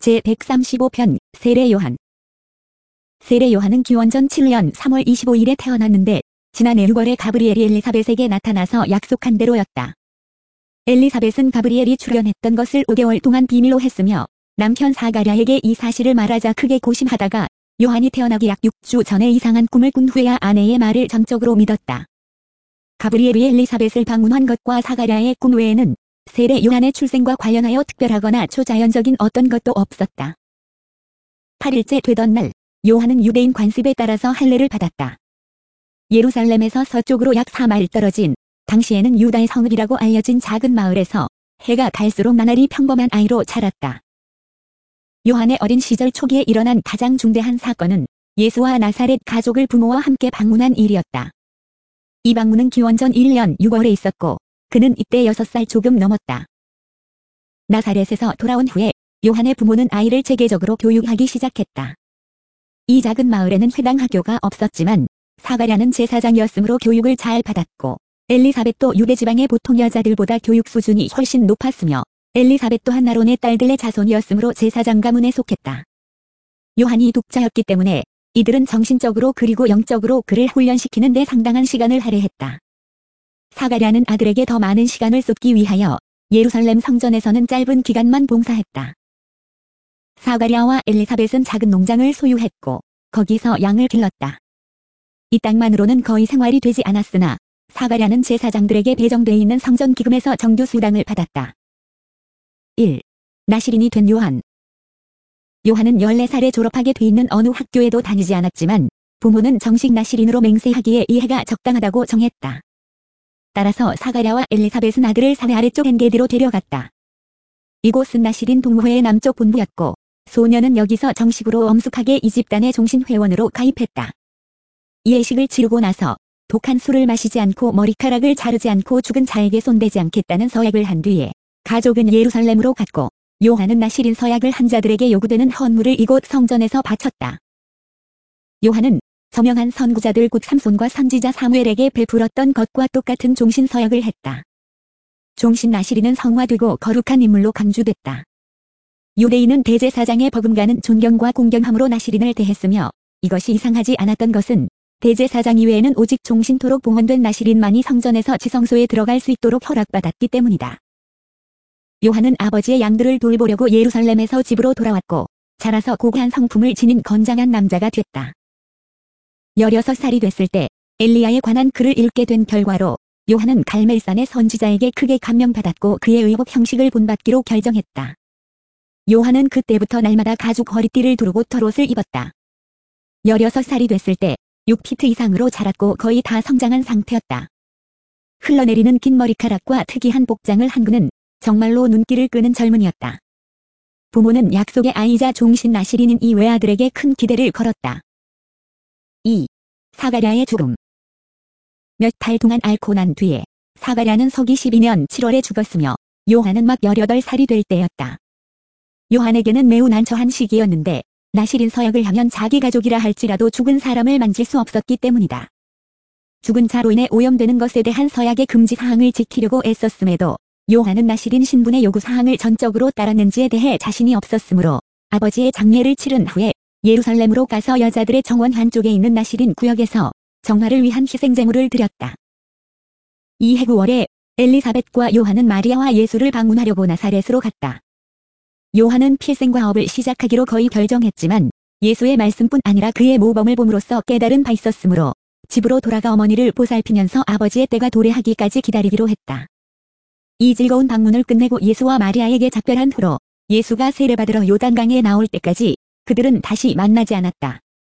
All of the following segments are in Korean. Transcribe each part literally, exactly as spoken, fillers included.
제백삼십오 편 세례 요한. 세례 요한은 기원전 칠 년 삼월 이십오일에 태어났는데 지난해 유월에 가브리엘이 엘리사벳에게 나타나서 약속한 대로였다. 엘리사벳은 가브리엘이 출현했던 것을 오 개월 동안 비밀로 했으며 남편 사가랴에게 이 사실을 말하자 크게 고심하다가 요한이 태어나기 약 육 주 전에 이상한 꿈을 꾼 후에야 아내의 말을 전적으로 믿었다. 가브리엘이 엘리사벳을 방문한 것과 사가랴의 꿈 외에는 세례 요한의 출생과 관련하여 특별하거나 초자연적인 어떤 것도 없었다. 팔 일째 되던 날, 요한은 유대인 관습에 따라서 할례를 받았다. 예루살렘에서 서쪽으로 약 사 마일 떨어진 당시에는 유다의 성읍이라고 알려진 작은 마을에서 해가 갈수록 나날이 평범한 아이로 자랐다. 요한의 어린 시절 초기에 일어난 가장 중대한 사건은 예수와 나사렛 가족을 부모와 함께 방문한 일이었다. 이 방문은 기원전 일 년 유월에 있었고 그는 이때 여섯 살 조금 넘었다. 나사렛에서 돌아온 후에 요한의 부모는 아이를 체계적으로 교육하기 시작했다. 이 작은 마을에는 회당 학교가 없었지만 사가랴는 제사장이었으므로 교육을 잘 받았고 엘리사벳도 유대 지방의 보통 여자들보다 교육 수준이 훨씬 높았으며 엘리사벳 또한 아론의 딸들의 자손이었으므로 제사장 가문에 속했다. 요한이 독자였기 때문에 이들은 정신적으로 그리고 영적으로 그를 훈련시키는 데 상당한 시간을 할애했다. 사가랴는 아들에게 더 많은 시간을 쏟기 위하여 예루살렘 성전에서는 짧은 기간만 봉사했다. 사가랴와 엘리사벳은 작은 농장을 소유했고 거기서 양을 길렀다. 이 땅만으로는 거의 생활이 되지 않았으나 사가랴는 제사장들에게 배정돼 있는 성전 기금에서 정규 수당을 받았다. 일. 나시린이 된 요한. 요한은 열네 살에 졸업하게 돼 있는 어느 학교에도 다니지 않았지만 부모는 정식 나시린으로 맹세하기에 이 해가 적당하다고 정했다. 따라서 사가랴와 엘리사벳은 아들을 사내 아래쪽 엔게디로 데려갔다. 이곳은 나시린 동호회의 남쪽 본부였고 소녀는 여기서 정식으로 엄숙하게 이 집단의 종신회원으로 가입했다. 이 예식을 치르고 나서 독한 술을 마시지 않고 머리카락을 자르지 않고 죽은 자에게 손대지 않겠다는 서약을 한 뒤에 가족은 예루살렘으로 갔고 요한은 나시린 서약을 한 자들에게 요구되는 헌물을 이곳 성전에서 바쳤다. 요한은 저명한 선구자들 곧 삼손과 선지자 사무엘에게 베풀었던 것과 똑같은 종신 서약을 했다. 종신 나시린은 성화되고 거룩한 인물로 간주됐다. 유대인은 대제사장의 버금가는 존경과 공경함으로 나시린을 대했으며 이것이 이상하지 않았던 것은 대제사장 이외에는 오직 종신토록 봉헌된 나시린만이 성전에서 지성소에 들어갈 수 있도록 허락받았기 때문이다. 요한은 아버지의 양들을 돌보려고 예루살렘에서 집으로 돌아왔고 자라서 고귀한 성품을 지닌 건장한 남자가 됐다. 열여섯 살이 됐을 때 엘리야에 관한 글을 읽게 된 결과로 요한은 갈멜산의 선지자에게 크게 감명받았고 그의 의복 형식을 본받기로 결정했다. 요한은 그때부터 날마다 가죽 허리띠를 두르고 털옷을 입었다. 열여섯 살이 됐을 때 육 피트 이상으로 자랐고 거의 다 성장한 상태였다. 흘러내리는 긴 머리카락과 특이한 복장을 한 그는 정말로 눈길을 끄는 젊은이였다. 부모는 약속의 아이자 종신 나시린인 이 외아들에게 큰 기대를 걸었다. 이. 사가랴의 죽음. 몇 달 동안 앓고 난 뒤에 사가랴는 서기 십이 년 칠월에 죽었으며 요한은 막 열여덟 살이 될 때였다. 요한에게는 매우 난처한 시기였는데 나시린 서약을 하면 자기 가족이라 할지라도 죽은 사람을 만질 수 없었기 때문이다. 죽은 자로 인해 오염되는 것에 대한 서약의 금지 사항을 지키려고 애썼음에도 요한은 나시린 신분의 요구 사항을 전적으로 따랐는지에 대해 자신이 없었으므로 아버지의 장례를 치른 후에 예루살렘으로 가서 여자들의 정원 한쪽에 있는 나시린 구역에서 정화를 위한 희생제물을 드렸다. 이해 구월에 엘리사벳과 요한은 마리아와 예수를 방문하려고 나사렛으로 갔다. 요한은 필생과업을 시작하기로 거의 결정했지만 예수의 말씀뿐 아니라 그의 모범을 봄으로써 깨달은 바 있었으므로 집으로 돌아가 어머니를 보살피면서 아버지의 때가 도래하기까지 기다리기로 했다. 이 즐거운 방문을 끝내고 예수와 마리아에게 작별한 후로 예수가 세례받으러 요단강에 나올 때까지 그들은 다시 만나지 않았다.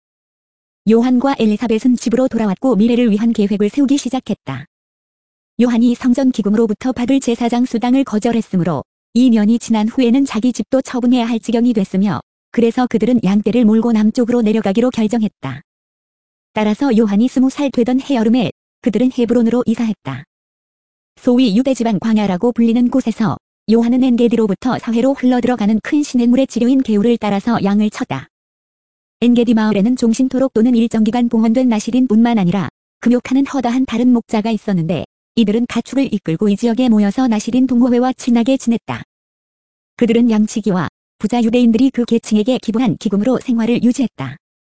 요한과 엘리사벳은 집으로 돌아왔고 미래를 위한 계획을 세우기 시작했다. 요한이 성전 기금으로부터 받을 제사장 수당을 거절했으므로 이 년이 지난 후에는 자기 집도 처분해야 할 지경이 됐으며 그래서 그들은 양떼를 몰고 남쪽으로 내려가기로 결정했다. 따라서 요한이 스무 살 되던 해여름에 그들은 헤브론으로 이사했다. 소위 유대지방 광야라고 불리는 곳에서 요한은 엔게디로부터 사회로 흘러들어가는 큰 시냇물의 지류인 개울을 따라서 양을 쳤다. 엔게디 마을에는 종신토록 또는 일정기간 봉헌된 나시린뿐만 아니라 금욕하는 허다한 다른 목자가 있었는데 이들은 가축을 이끌고 이 지역에 모여서 나시린 동호회와 친하게 지냈다. 그들은 양치기와 부자 유대인들이 그 계층에게 기부한 기금으로 생활을 유지했다.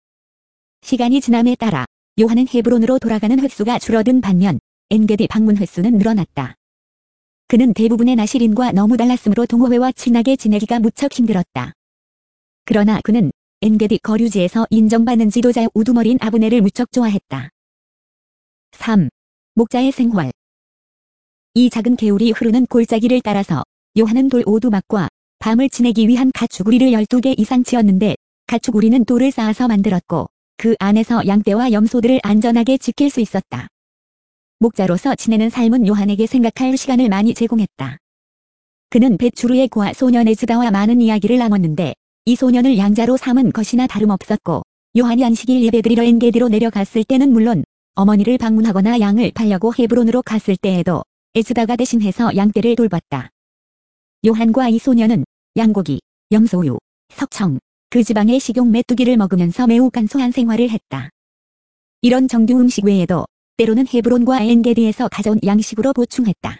시간이 지남에 따라 요한은 헤브론으로 돌아가는 횟수가 줄어든 반면 엔게디 방문 횟수는 늘어났다. 그는 대부분의 나실인과 너무 달랐으므로 동호회와 친하게 지내기가 무척 힘들었다. 그러나 그는 엔게디 거류지에서 인정받는 지도자의 우두머리인 아브네를 무척 좋아했다. 삼. 목자의 생활. 이 작은 개울이 흐르는 골짜기를 따라서 요한은 돌 오두막과 밤을 지내기 위한 가축우리를 열두 개 이상 지었는데 가축우리는 돌을 쌓아서 만들었고 그 안에서 양떼와 염소들을 안전하게 지킬 수 있었다. 목자로서 지내는 삶은 요한에게 생각할 시간을 많이 제공했다. 그는 벳주르의 고아 소년 에즈다와 많은 이야기를 나눴는데 이 소년을 양자로 삼은 것이나 다름없었고 요한이 안식일 예배드리러 엔게디로 내려갔을 때는 물론 어머니를 방문하거나 양을 팔려고 헤브론으로 갔을 때에도 에즈다가 대신해서 양떼를 돌봤다. 요한과 이 소년은 양고기, 염소우유, 석청, 그 지방의 식용 메뚜기를 먹으면서 매우 간소한 생활을 했다. 이런 정규 음식 외에도 때로는 헤브론과 엔게디에서 가져온 양식으로 보충했다.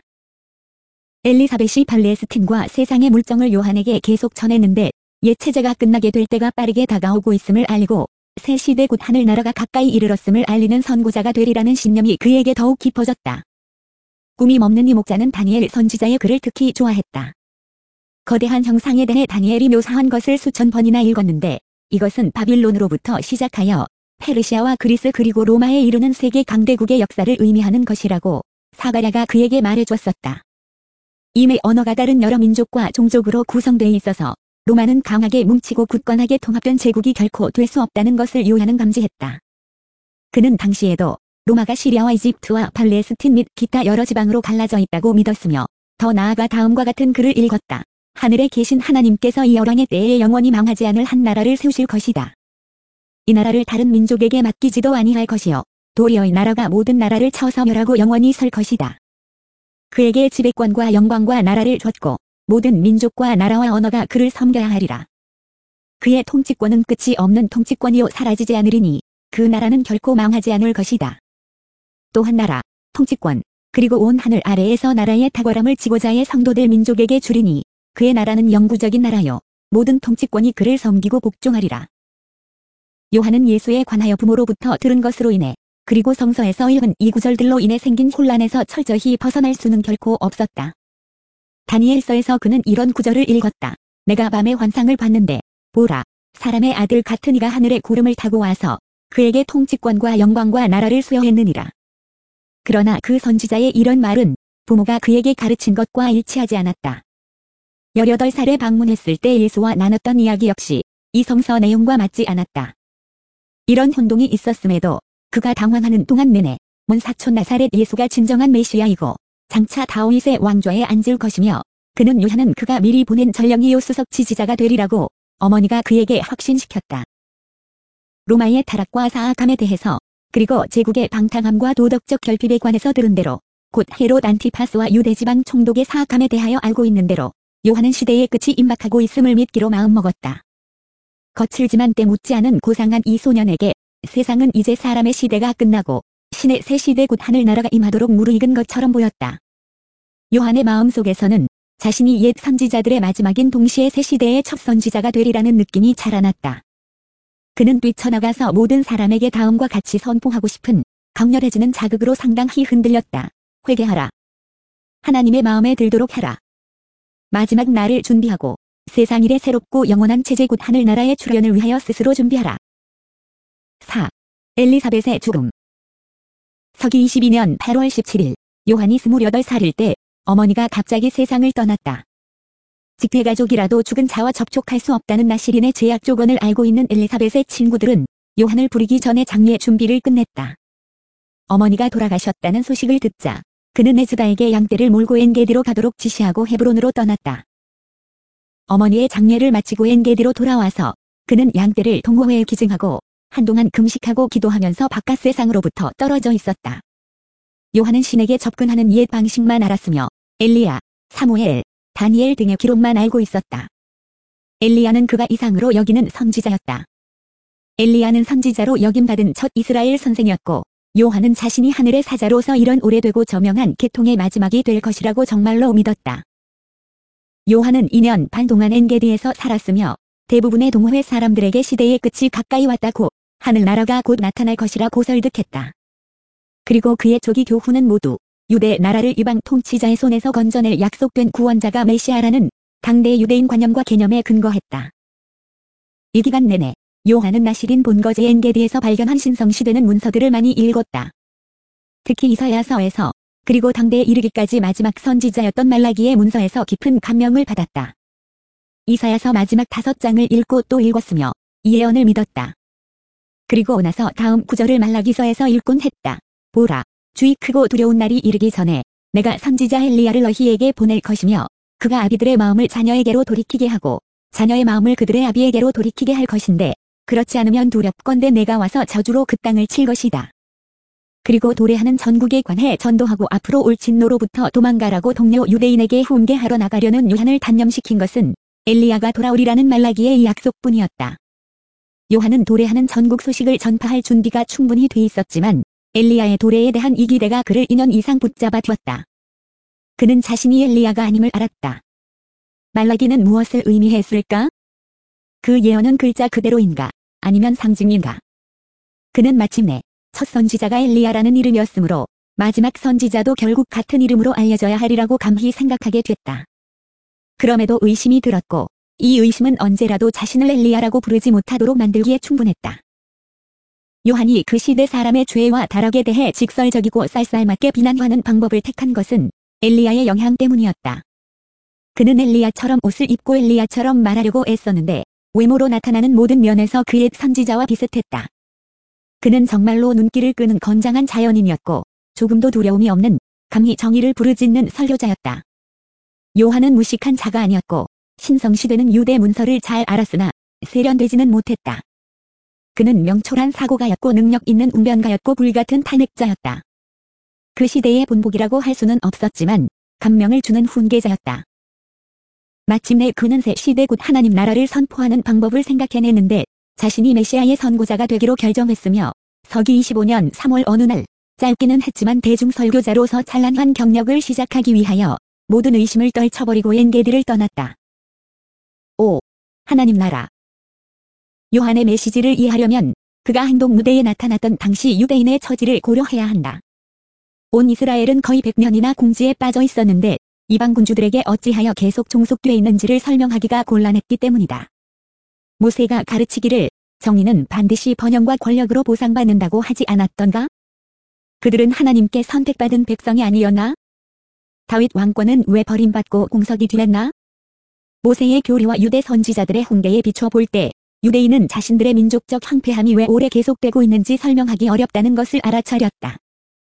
엘리사벳이 팔레스틴과 세상의 물정을 요한에게 계속 전했는데 옛 체제가 끝나게 될 때가 빠르게 다가오고 있음을 알고 새 시대 곧 하늘나라가 가까이 이르렀음을 알리는 선고자가 되리라는 신념이 그에게 더욱 깊어졌다. 꿈이 먹는 이 목자는 다니엘 선지자의 글을 특히 좋아했다. 거대한 형상에 대해 다니엘이 묘사한 것을 수천 번이나 읽었는데 이것은 바빌론으로부터 시작하여 페르시아와 그리스 그리고 로마에 이르는 세계 강대국의 역사를 의미하는 것이라고 사가랴가 그에게 말해줬었다. 이미 언어가 다른 여러 민족과 종족으로 구성되어 있어서 로마는 강하게 뭉치고 굳건하게 통합된 제국이 결코 될 수 없다는 것을 요한은 감지했다. 그는 당시에도 로마가 시리아와 이집트와 팔레스틴 및 기타 여러 지방으로 갈라져 있다고 믿었으며 더 나아가 다음과 같은 글을 읽었다. 하늘에 계신 하나님께서 이 열왕의 때에 영원히 망하지 않을 한 나라를 세우실 것이다. 이 나라를 다른 민족에게 맡기지도 아니할 것이요 도리어 이 나라가 모든 나라를 쳐서 멸하고 영원히 설 것이다. 그에게 지배권과 영광과 나라를 줬고 모든 민족과 나라와 언어가 그를 섬겨야 하리라. 그의 통치권은 끝이 없는 통치권이요 사라지지 않으리니 그 나라는 결코 망하지 않을 것이다. 또한 나라, 통치권, 그리고 온 하늘 아래에서 나라의 탁월함을 지고자의 성도들 민족에게 주리니 그의 나라는 영구적인 나라요 모든 통치권이 그를 섬기고 복종하리라. 요한은 예수에 관하여 부모로부터 들은 것으로 인해 그리고 성서에서 읽은 이 구절들로 인해 생긴 혼란에서 철저히 벗어날 수는 결코 없었다. 다니엘서에서 그는 이런 구절을 읽었다. 내가 밤에 환상을 봤는데 보라, 사람의 아들 같은 이가 하늘의 구름을 타고 와서 그에게 통치권과 영광과 나라를 수여했느니라. 그러나 그 선지자의 이런 말은 부모가 그에게 가르친 것과 일치하지 않았다. 열여덟 살에 방문했을 때 예수와 나눴던 이야기 역시 이 성서 내용과 맞지 않았다. 이런 혼동이 있었음에도 그가 당황하는 동안 내내 먼 사촌 나사렛 예수가 진정한 메시아이고 장차 다윗의 왕좌에 앉을 것이며 그는 요한은 그가 미리 보낸 전령이요 수석 지지자가 되리라고 어머니가 그에게 확신시켰다. 로마의 타락과 사악함에 대해서 그리고 제국의 방탕함과 도덕적 결핍에 관해서 들은 대로 곧 헤롯 안티파스와 유대지방 총독의 사악함에 대하여 알고 있는 대로 요한은 시대의 끝이 임박하고 있음을 믿기로 마음먹었다. 거칠지만 때묻지 않은 고상한 이 소년에게 세상은 이제 사람의 시대가 끝나고 신의 새 시대 곧 하늘나라가 임하도록 무르익은 것처럼 보였다. 요한의 마음속에서는 자신이 옛 선지자들의 마지막인 동시에 새 시대의 첫 선지자가 되리라는 느낌이 자라났다. 그는 뛰쳐나가서 모든 사람에게 다음과 같이 선포하고 싶은 강렬해지는 자극으로 상당히 흔들렸다. 회개하라. 하나님의 마음에 들도록 하라. 마지막 날을 준비하고 세상 일의 새롭고 영원한 체제 곧 하늘나라의 출현을 위하여 스스로 준비하라. 사. 엘리사벳의 죽음. 서기 이십이 년 팔월 십칠일 요한이 스물여덟 살일 때 어머니가 갑자기 세상을 떠났다. 직계가족이라도 죽은 자와 접촉할 수 없다는 나시린의 제약 조건을 알고 있는 엘리사벳의 친구들은 요한을 부리기 전에 장례 준비를 끝냈다. 어머니가 돌아가셨다는 소식을 듣자 그는 에즈다에게 양떼를 몰고 엔게디로 가도록 지시하고 헤브론으로 떠났다. 어머니의 장례를 마치고 엔게디로 돌아와서 그는 양떼를 동호회에 기증하고 한동안 금식하고 기도하면서 바깥 세상으로부터 떨어져 있었다. 요한은 신에게 접근하는 옛 방식만 알았으며 엘리야, 사무엘, 다니엘 등의 기록만 알고 있었다. 엘리야는 그가 이상으로 여기는 선지자였다. 엘리야는 선지자로 여김받은 첫 이스라엘 선생이었고 요한은 자신이 하늘의 사자로서 이런 오래되고 저명한 계통의 마지막이 될 것이라고 정말로 믿었다. 요한은 이 년 반 동안 엔게디에서 살았으며 대부분의 동호회 사람들에게 시대의 끝이 가까이 왔다고 하늘나라가 곧 나타날 것이라고 설득했다. 그리고 그의 조기 교훈은 모두 유대 나라를 이방 통치자의 손에서 건져낼 약속된 구원자가 메시아라는 당대 유대인 관념과 개념에 근거했다. 이 기간 내내 요한은 나시린 본거지 엔게디에서 발견한 신성시되는 문서들을 많이 읽었다. 특히 이사야서에서 그리고 당대에 이르기까지 마지막 선지자였던 말라기의 문서에서 깊은 감명을 받았다. 이사야서 마지막 다섯 장을 읽고 또 읽었으며 이 예언을 믿었다. 그리고 나서 다음 구절을 말라기서에서 읽곤 했다. 보라, 주의 크고 두려운 날이 이르기 전에 내가 선지자 엘리야를 너희에게 보낼 것이며 그가 아비들의 마음을 자녀에게로 돌이키게 하고 자녀의 마음을 그들의 아비에게로 돌이키게 할 것인데 그렇지 않으면 두렵건대 내가 와서 저주로 그 땅을 칠 것이다. 그리고 도래하는 전국에 관해 전도하고 앞으로 올 진노로부터 도망가라고 동료 유대인에게 훈계하러 나가려는 요한을 단념시킨 것은 엘리야가 돌아오리라는 말라기의 약속뿐이었다. 요한은 도래하는 전국 소식을 전파할 준비가 충분히 돼 있었지만 엘리야의 도래에 대한 이 기대가 그를 이 년 이상 붙잡아 두었다. 그는 자신이 엘리야가 아님을 알았다. 말라기는 무엇을 의미했을까? 그 예언은 글자 그대로인가? 아니면 상징인가? 그는 마침내 첫 선지자가 엘리야라는 이름이었으므로 마지막 선지자도 결국 같은 이름으로 알려져야 하리라고 감히 생각하게 됐다. 그럼에도 의심이 들었고 이 의심은 언제라도 자신을 엘리야라고 부르지 못하도록 만들기에 충분했다. 요한이 그 시대 사람의 죄와 타락에 대해 직설적이고 쌀쌀맞게 비난하는 방법을 택한 것은 엘리야의 영향 때문이었다. 그는 엘리야처럼 옷을 입고 엘리야처럼 말하려고 애썼는데 외모로 나타나는 모든 면에서 그의 선지자와 비슷했다. 그는 정말로 눈길을 끄는 건장한 자연인이었고 조금도 두려움이 없는 감히 정의를 부르짖는 설교자였다. 요한은 무식한 자가 아니었고 신성시되는 유대 문서를 잘 알았으나 세련되지는 못했다. 그는 명철한 사고가였고 능력 있는 웅변가였고 불같은 탄핵자였다. 그 시대의 본보기라고 할 수는 없었지만 감명을 주는 훈계자였다. 마침내 그는 새 시대 곧 하나님 나라를 선포하는 방법을 생각해냈는데 자신이 메시아의 선고자가 되기로 결정했으며 서기 이십오 년 삼월 어느 날 짧기는 했지만 대중설교자로서 찬란한 경력을 시작하기 위하여 모든 의심을 떨쳐버리고 엔게디를 떠났다. 오. 하나님 나라. 요한의 메시지를 이해하려면 그가 행동 무대에 나타났던 당시 유대인의 처지를 고려해야 한다. 온 이스라엘은 거의 백 년이나 궁지에 빠져 있었는데 이방 군주들에게 어찌하여 계속 종속돼 있는지를 설명하기가 곤란했기 때문이다. 모세가 가르치기를 정의는 반드시 번영과 권력으로 보상받는다고 하지 않았던가? 그들은 하나님께 선택받은 백성이 아니었나? 다윗 왕권은 왜 버림받고 공석이 되었나? 모세의 교리와 유대 선지자들의 훈계에 비춰볼 때 유대인은 자신들의 민족적 황폐함이 왜 오래 계속되고 있는지 설명하기 어렵다는 것을 알아차렸다.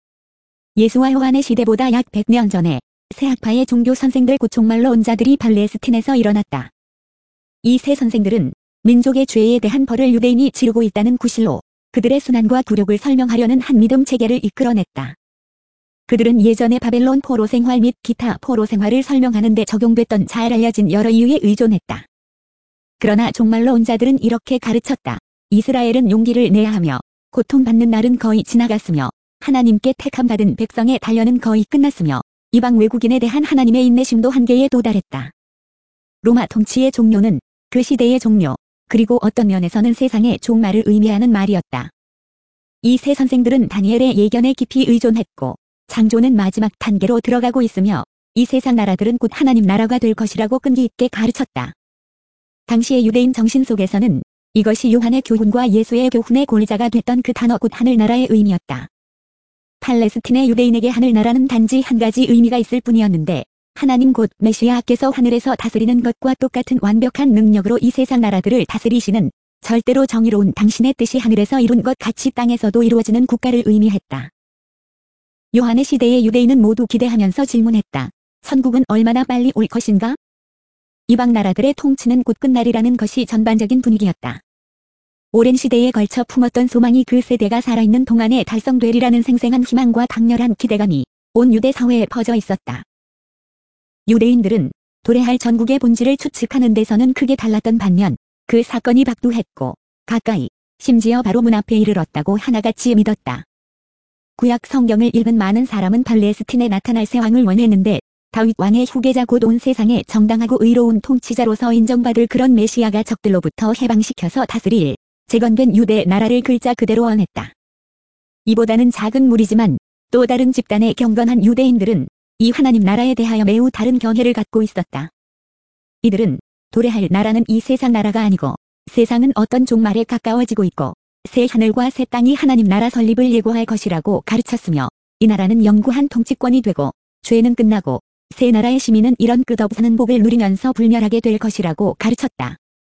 예수와 요한의 시대보다 약 백 년 전에 새 학파의 종교 선생들 곧 종말론자들이 팔레스틴에서 일어났다. 이 새 선생들은 민족의 죄에 대한 벌을 유대인이 지르고 있다는 구실로 그들의 순환과 굴욕을 설명하려는 한 믿음 체계를 이끌어냈다. 그들은 예전의 바벨론 포로 생활 및 기타 포로 생활을 설명하는 데 적용됐던 잘 알려진 여러 이유에 의존했다. 그러나 종말론자들은 이렇게 가르쳤다. 이스라엘은 용기를 내야 하며 고통받는 날은 거의 지나갔으며 하나님께 택함받은 백성의 단련은 거의 끝났으며 이방 외국인에 대한 하나님의 인내심도 한계에 도달했다. 로마 통치의 종료는 그 시대의 종료, 그리고 어떤 면에서는 세상의 종말을 의미하는 말이었다. 이 세 선생들은 다니엘의 예견에 깊이 의존했고 창조는 마지막 단계로 들어가고 있으며 이 세상 나라들은 곧 하나님 나라가 될 것이라고 끈기 있게 가르쳤다. 당시의 유대인 정신 속에서는 이것이 요한의 교훈과 예수의 교훈의 골자가 됐던 그 단어 곧 하늘나라의 의미였다. 팔레스틴의 유대인에게 하늘나라는 단지 한 가지 의미가 있을 뿐이었는데 하나님 곧 메시아께서 하늘에서 다스리는 것과 똑같은 완벽한 능력으로 이 세상 나라들을 다스리시는 절대로 정의로운 당신의 뜻이 하늘에서 이룬 것 같이 땅에서도 이루어지는 국가를 의미했다. 요한의 시대의 유대인은 모두 기대하면서 질문했다. 천국은 얼마나 빨리 올 것인가? 이방 나라들의 통치는 곧 끝날이라는 것이 전반적인 분위기였다. 오랜 시대에 걸쳐 품었던 소망이 그 세대가 살아있는 동안에 달성되리라는 생생한 희망과 강렬한 기대감이 온 유대 사회에 퍼져 있었다. 유대인들은 도래할 전국의 본질을 추측하는 데서는 크게 달랐던 반면 그 사건이 박두했고 가까이 심지어 바로 문 앞에 이르렀다고 하나같이 믿었다. 구약 성경을 읽은 많은 사람은 팔레스틴에 나타날 새 왕을 원했는데 다윗 왕의 후계자 곧 온 세상에 정당하고 의로운 통치자로서 인정받을 그런 메시아가 적들로부터 해방시켜서 다스릴 재건된 유대 나라를 글자 그대로 원했다. 이보다는 작은 무리지만 또 다른 집단의 경건한 유대인들은 이 하나님 나라에 대하여 매우 다른 견해를 갖고 있었다. 이들은 도래할 나라는 이 세상 나라가 아니고 세상은 어떤 종말에 가까워지고 있고 새 하늘과 새 땅이 하나님 나라 설립을 예고할 것이라고 가르쳤으며 이 나라는 영구한 통치권이 되고 죄는 끝나고 새 나라의 시민은 이런 끝없는 복을 누리면서 불멸하게 될 것이라고 가르쳤다.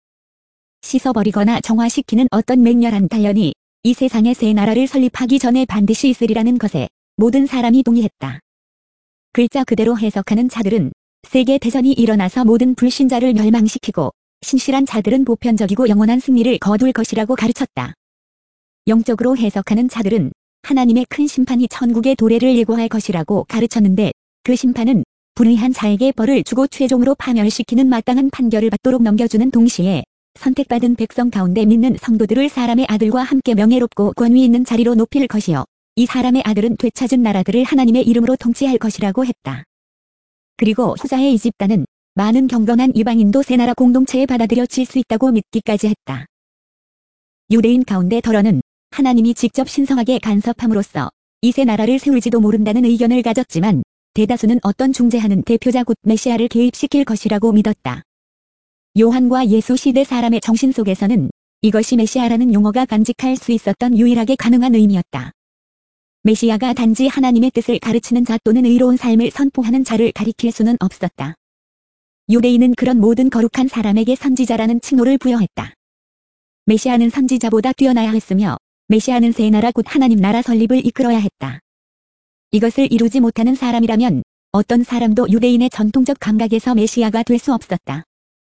씻어버리거나 정화시키는 어떤 맹렬한 단련이 이 세상의 새 나라를 설립하기 전에 반드시 있으리라는 것에 모든 사람이 동의했다. 글자 그대로 해석하는 자들은 세계 대전이 일어나서 모든 불신자를 멸망시키고 신실한 자들은 보편적이고 영원한 승리를 거둘 것이라고 가르쳤다. 영적으로 해석하는 자들은 하나님의 큰 심판이 천국의 도래를 예고할 것이라고 가르쳤는데 그 심판은 불의한 자에게 벌을 주고 최종으로 파멸시키는 마땅한 판결을 받도록 넘겨주는 동시에 선택받은 백성 가운데 믿는 성도들을 사람의 아들과 함께 명예롭고 권위 있는 자리로 높일 것이요 이 사람의 아들은 되찾은 나라들을 하나님의 이름으로 통치할 것이라고 했다. 그리고 후자의 이 집단은 많은 경건한 이방인도 새 나라 공동체에 받아들여질 수 있다고 믿기까지 했다. 유대인 가운데 더러는 하나님이 직접 신성하게 간섭함으로써 이 새 나라를 세울지도 모른다는 의견을 가졌지만 대다수는 어떤 중재하는 대표자 곧 메시아를 개입시킬 것이라고 믿었다. 요한과 예수 시대 사람의 정신 속에서는 이것이 메시아라는 용어가 간직할 수 있었던 유일하게 가능한 의미였다. 메시아가 단지 하나님의 뜻을 가르치는 자 또는 의로운 삶을 선포하는 자를 가리킬 수는 없었다. 유대인은 그런 모든 거룩한 사람에게 선지자라는 칭호를 부여했다. 메시아는 선지자보다 뛰어나야 했으며 메시아는 새 나라 곧 하나님 나라 설립을 이끌어야 했다. 이것을 이루지 못하는 사람이라면 어떤 사람도 유대인의 전통적 감각에서 메시아가 될 수 없었다.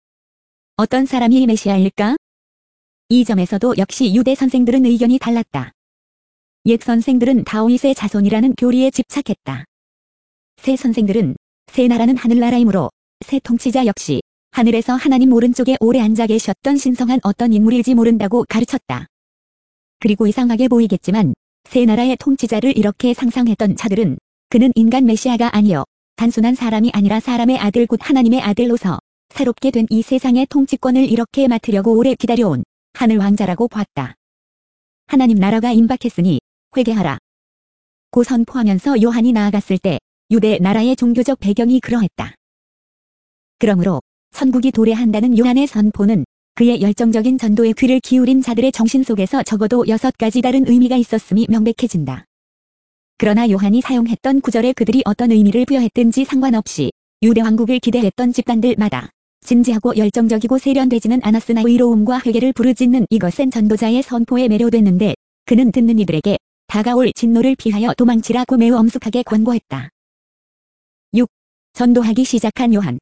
어떤 사람이 메시아일까? 이 점에서도 역시 유대 선생들은 의견이 달랐다. 옛 선생들은 다윗의 자손이라는 교리에 집착했다. 새 선생들은 새 나라는 하늘나라이므로 새 통치자 역시 하늘에서 하나님 오른쪽에 오래 앉아 계셨던 신성한 어떤 인물일지 모른다고 가르쳤다. 그리고 이상하게 보이겠지만 새 나라의 통치자를 이렇게 상상했던 자들은 그는 인간 메시아가 아니요 단순한 사람이 아니라 사람의 아들 곧 하나님의 아들로서 새롭게 된 이 세상의 통치권을 이렇게 맡으려고 오래 기다려온 하늘 왕자라고 봤다. 하나님 나라가 임박했으니 회개하라 고 선포하면서 요한이 나아갔을 때 유대 나라의 종교적 배경이 그러했다. 그러므로 천국이 도래한다는 요한의 선포는 그의 열정적인 전도에 귀를 기울인 자들의 정신 속에서 적어도 여섯 가지 다른 의미가 있었음이 명백해진다. 그러나 요한이 사용했던 구절에 그들이 어떤 의미를 부여했든지 상관없이 유대 왕국을 기대했던 집단들마다 진지하고 열정적이고 세련되지는 않았으나 의로움과 회개를 부르짖는 이것은 전도자의 선포에 매료됐는데 그는 듣는 이들에게 다가올 진노를 피하여 도망치라고 매우 엄숙하게 권고했다. 육. 전도하기 시작한 요한.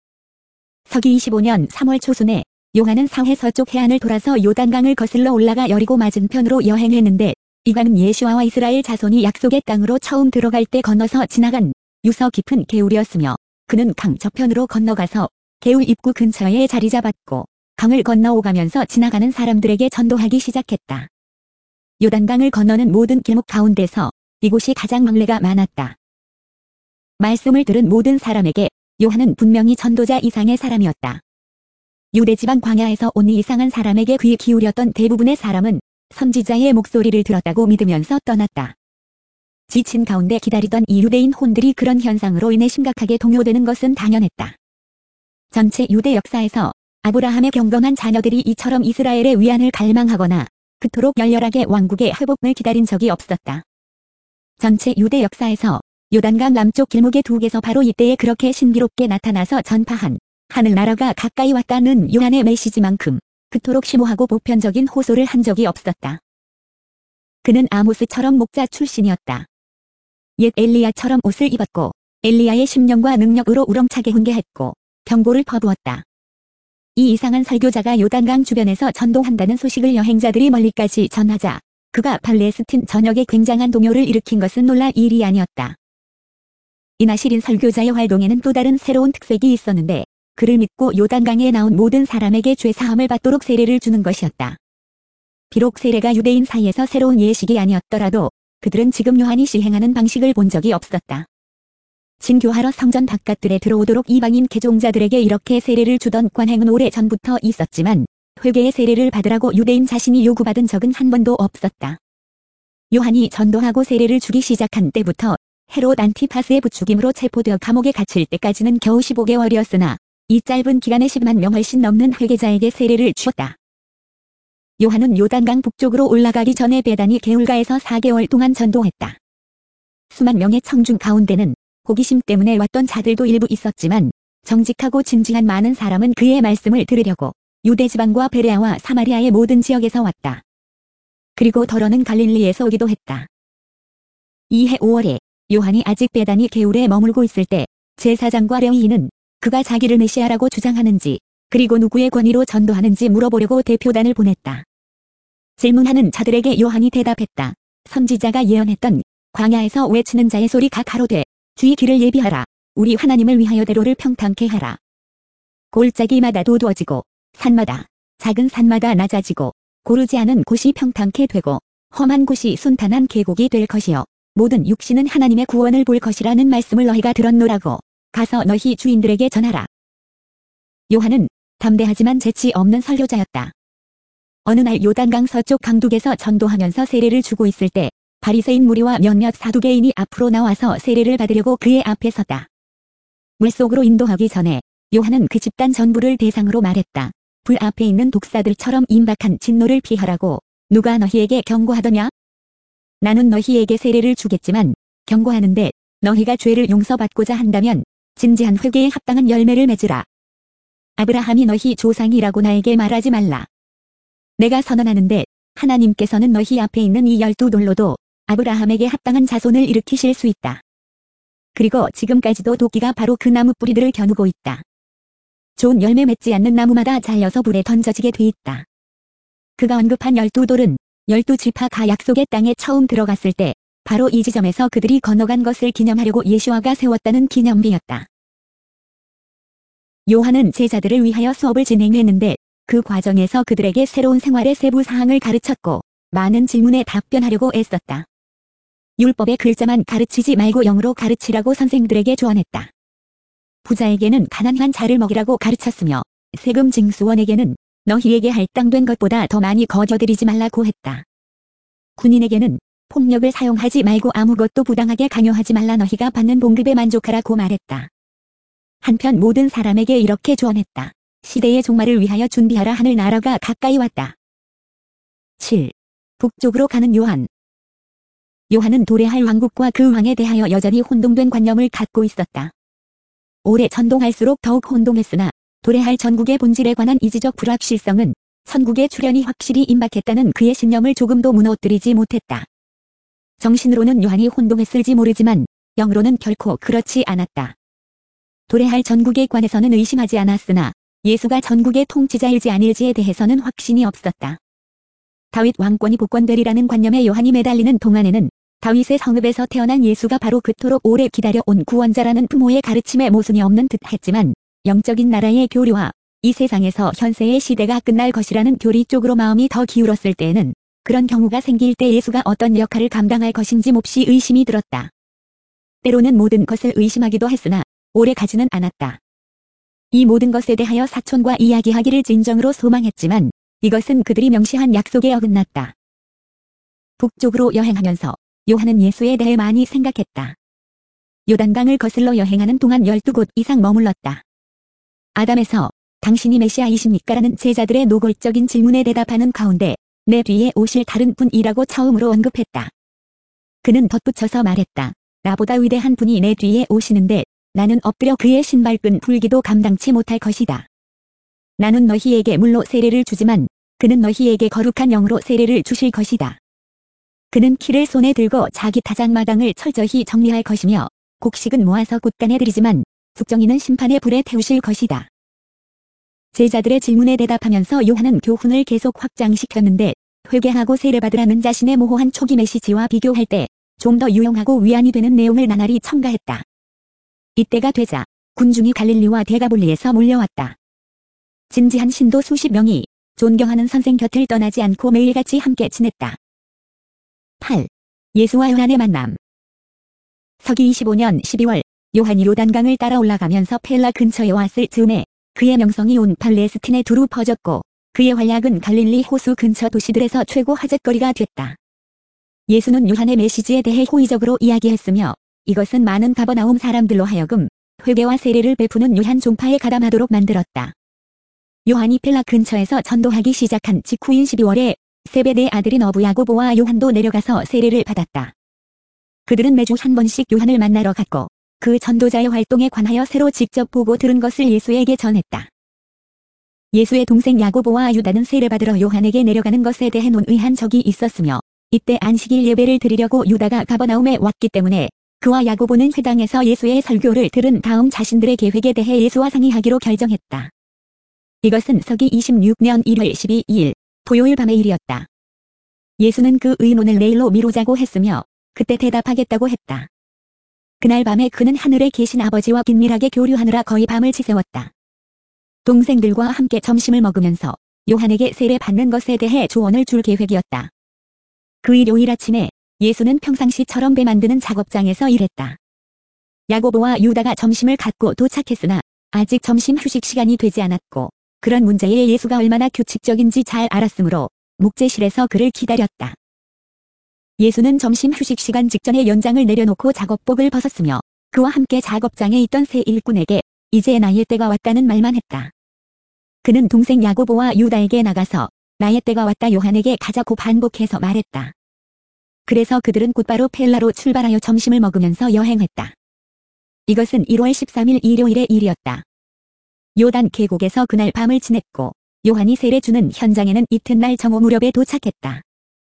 서기 이십오 년 삼월 초순에 요한은 사해 서쪽 해안을 돌아서 요단강을 거슬러 올라가 여리고 맞은편으로 여행했는데 이 강은 예수아와 이스라엘 자손이 약속의 땅으로 처음 들어갈 때 건너서 지나간 유서 깊은 개울이었으며 그는 강 저편으로 건너가서 개울 입구 근처에 자리 잡았고 강을 건너오가면서 지나가는 사람들에게 전도하기 시작했다. 요단강을 건너는 모든 길목 가운데서 이곳이 가장 막내가 많았다. 말씀을 들은 모든 사람에게 요한은 분명히 전도자 이상의 사람이었다. 유대지방 광야에서 온 이 이상한 사람에게 귀 기울였던 대부분의 사람은 선지자의 목소리를 들었다고 믿으면서 떠났다. 지친 가운데 기다리던 이 유대인 혼들이 그런 현상으로 인해 심각하게 동요되는 것은 당연했다. 전체 유대 역사에서 아브라함의 경건한 자녀들이 이처럼 이스라엘의 위안을 갈망하거나 그토록 열렬하게 왕국의 회복을 기다린 적이 없었다. 전체 유대 역사에서 요단강 남쪽 길목의 두 개서 바로 이때에 그렇게 신비롭게 나타나서 전파한 하늘나라가 가까이 왔다는 요한의 메시지만큼 그토록 심오하고 보편적인 호소를 한 적이 없었다. 그는 아모스처럼 목자 출신이었다. 옛 엘리야처럼 옷을 입었고 엘리야의 심령과 능력으로 우렁차게 훈계했고 경고를 퍼부었다. 이 이상한 설교자가 요단강 주변에서 전도한다는 소식을 여행자들이 멀리까지 전하자 그가 팔레스틴 전역에 굉장한 동요를 일으킨 것은 놀랄 일이 아니었다. 이나 시린 설교자의 활동에는 또 다른 새로운 특색이 있었는데 그를 믿고 요단강에 나온 모든 사람에게 죄사함을 받도록 세례를 주는 것이었다. 비록 세례가 유대인 사이에서 새로운 예식이 아니었더라도 그들은 지금 요한이 시행하는 방식을 본 적이 없었다. 진교하러 성전 바깥들에 들어오도록 이방인 개종자들에게 이렇게 세례를 주던 관행은 오래 전부터 있었지만 회개의 세례를 받으라고 유대인 자신이 요구받은 적은 한 번도 없었다. 요한이 전도하고 세례를 주기 시작한 때부터 헤롯 안티파스의 부추김으로 체포되어 감옥에 갇힐 때까지는 겨우 십오 개월이었으나 이 짧은 기간에 십만 명 훨씬 넘는 회개자에게 세례를 주었다. 요한은 요단강 북쪽으로 올라가기 전에 베다니 게울가에서 사 개월 동안 전도했다. 수만 명의 청중 가운데는 호기심 때문에 왔던 자들도 일부 있었지만 정직하고 진지한 많은 사람은 그의 말씀을 들으려고 유대 지방과 베레아와 사마리아의 모든 지역에서 왔다. 그리고 더러는 갈릴리에서 오기도 했다. 이해 오월에 요한이 아직 베다니 게울에 머물고 있을 때 제사장과 레위인은 그가 자기를 메시아라고 주장하는지 그리고 누구의 권위로 전도하는지 물어보려고 대표단을 보냈다. 질문하는 자들에게 요한이 대답했다. 선지자가 예언했던 광야에서 외치는 자의 소리가 가로되 주의 길을 예비하라. 우리 하나님을 위하여 대로를 평탄케 하라. 골짜기마다 도두어지고 산마다 작은 산마다 낮아지고 고르지 않은 곳이 평탄케 되고 험한 곳이 순탄한 계곡이 될 것이요 모든 육신은 하나님의 구원을 볼 것이라는 말씀을 너희가 들었노라고 가서 너희 주인들에게 전하라. 요한은 담대하지만 재치 없는 설교자였다. 어느 날 요단강 서쪽 강둑에서 전도하면서 세례를 주고 있을 때 바리새인 무리와 몇몇 사두개인이 앞으로 나와서 세례를 받으려고 그의 앞에 섰다. 물속으로 인도하기 전에 요한은 그 집단 전부를 대상으로 말했다. 불 앞에 있는 독사들처럼 임박한 진노를 피하라고 누가 너희에게 경고하더냐? 나는 너희에게 세례를 주겠지만 경고하는데 너희가 죄를 용서받고자 한다면 진지한 회개에 합당한 열매를 맺으라. 아브라함이 너희 조상이라고 나에게 말하지 말라. 내가 선언하는데 하나님께서는 너희 앞에 있는 이 열두 돌로도 아브라함에게 합당한 자손을 일으키실 수 있다. 그리고 지금까지도 도끼가 바로 그 나무 뿌리들을 겨누고 있다. 좋은 열매 맺지 않는 나무마다 잘려서 불에 던져지게 돼 있다. 그가 언급한 열두 돌은 열두 지파가 약속의 땅에 처음 들어갔을 때 바로 이 지점에서 그들이 건너간 것을 기념하려고 예수아가 세웠다는 기념비였다. 요한은 제자들을 위하여 수업을 진행했는데 그 과정에서 그들에게 새로운 생활의 세부 사항을 가르쳤고 많은 질문에 답변하려고 애썼다. 율법의 글자만 가르치지 말고 영으로 가르치라고 선생들에게 조언했다. 부자에게는 가난한 자를 먹이라고 가르쳤으며 세금 징수원에게는 너희에게 할당된 것보다 더 많이 거저드리지 말라고 했다. 군인에게는 폭력을 사용하지 말고 아무것도 부당하게 강요하지 말라 너희가 받는 봉급에 만족하라고 말했다. 한편 모든 사람에게 이렇게 조언했다. 시대의 종말을 위하여 준비하라 하늘 나라가 가까이 왔다. 칠. 북쪽으로 가는 요한. 요한은 도래할 왕국과 그 왕에 대하여 여전히 혼동된 관념을 갖고 있었다. 오래 전동할수록 더욱 혼동했으나 도래할 전국의 본질에 관한 이지적 불확실성은 선국의 출현이 확실히 임박했다는 그의 신념을 조금도 무너뜨리지 못했다. 정신으로는 요한이 혼동했을지 모르지만 영으로는 결코 그렇지 않았다. 도래할 전국에 관해서는 의심하지 않았으나 예수가 전국의 통치자일지 아닐지에 대해서는 확신이 없었다. 다윗 왕권이 복권되리라는 관념에 요한이 매달리는 동안에는 다윗의 성읍에서 태어난 예수가 바로 그토록 오래 기다려온 구원자라는 부모의 가르침에 모순이 없는 듯 했지만 영적인 나라의 교리와 이 세상에서 현세의 시대가 끝날 것이라는 교리 쪽으로 마음이 더 기울었을 때에는 그런 경우가 생길 때 예수가 어떤 역할을 감당할 것인지 몹시 의심이 들었다. 때로는 모든 것을 의심하기도 했으나 오래 가지는 않았다. 이 모든 것에 대하여 사촌과 이야기하기를 진정으로 소망했지만 이것은 그들이 명시한 약속에 어긋났다. 북쪽으로 여행하면서 요한은 예수에 대해 많이 생각했다. 요단강을 거슬러 여행하는 동안 열두 곳 이상 머물렀다. 아담에서 당신이 메시아이십니까? 라는 제자들의 노골적인 질문에 대답하는 가운데 내 뒤에 오실 다른 분이라고 처음으로 언급했다. 그는 덧붙여서 말했다. 나보다 위대한 분이 내 뒤에 오시는데 나는 엎드려 그의 신발끈 풀기도 감당치 못할 것이다. 나는 너희에게 물로 세례를 주지만 그는 너희에게 거룩한 영으로 세례를 주실 것이다. 그는 키를 손에 들고 자기 타작마당을 철저히 정리할 것이며 곡식은 모아서 곳간에 들이지만 숙정이는 심판의 불에 태우실 것이다. 제자들의 질문에 대답하면서 요한은 교훈을 계속 확장시켰는데 회개하고 세례받으라는 자신의 모호한 초기 메시지와 비교할 때 좀 더 유용하고 위안이 되는 내용을 나날이 첨가했다. 이때가 되자 군중이 갈릴리와 데가볼리에서 몰려왔다. 진지한 신도 수십 명이 존경하는 선생 곁을 떠나지 않고 매일같이 함께 지냈다. 팔. 예수와 요한의 만남. 서기 이십오 년 십이월 요한이 요단강을 따라 올라가면서 펠라 근처에 왔을 즈음에 그의 명성이 온 팔레스틴에 두루 퍼졌고 그의 활약은 갈릴리 호수 근처 도시들에서 최고 화제거리가 됐다. 예수는 요한의 메시지에 대해 호의적으로 이야기했으며 이것은 많은 가버나움 사람들로 하여금 회개와 세례를 베푸는 요한 종파에 가담하도록 만들었다. 요한이 펠라 근처에서 전도하기 시작한 직후인 십이월에 세베대의 아들인 어부 야고보와 요한도 내려가서 세례를 받았다. 그들은 매주 한 번씩 요한을 만나러 갔고 그 전도자의 활동에 관하여 새로 직접 보고 들은 것을 예수에게 전했다. 예수의 동생 야고보와 유다는 세례받으러 요한에게 내려가는 것에 대해 논의한 적이 있었으며 이때 안식일 예배를 드리려고 유다가 가버나움에 왔기 때문에 그와 야고보는 회당에서 예수의 설교를 들은 다음 자신들의 계획에 대해 예수와 상의하기로 결정했다. 이것은 서기 이십육 년 일월 십이일 토요일 밤의 일이었다. 예수는 그 의논을 내일로 미루자고 했으며 그때 대답하겠다고 했다. 그날 밤에 그는 하늘에 계신 아버지와 긴밀하게 교류하느라 거의 밤을 지새웠다. 동생들과 함께 점심을 먹으면서 요한에게 세례 받는 것에 대해 조언을 줄 계획이었다. 그 일요일 아침에 예수는 평상시처럼 배 만드는 작업장에서 일했다. 야고보와 유다가 점심을 갖고 도착했으나 아직 점심 휴식 시간이 되지 않았고 그런 문제에 예수가 얼마나 규칙적인지 잘 알았으므로 목재실에서 그를 기다렸다. 예수는 점심 휴식 시간 직전에 연장을 내려놓고 작업복을 벗었으며 그와 함께 작업장에 있던 세 일꾼에게 이제 나의 때가 왔다는 말만 했다. 그는 동생 야고보와 유다에게 나가서 나의 때가 왔다 요한에게 가자고 반복해서 말했다. 그래서 그들은 곧바로 펠라로 출발하여 점심을 먹으면서 여행했다. 이것은 일월 십삼일 일요일의 일이었다. 요단 계곡에서 그날 밤을 지냈고 요한이 세례 주는 현장에는 이튿날 정오 무렵에 도착했다.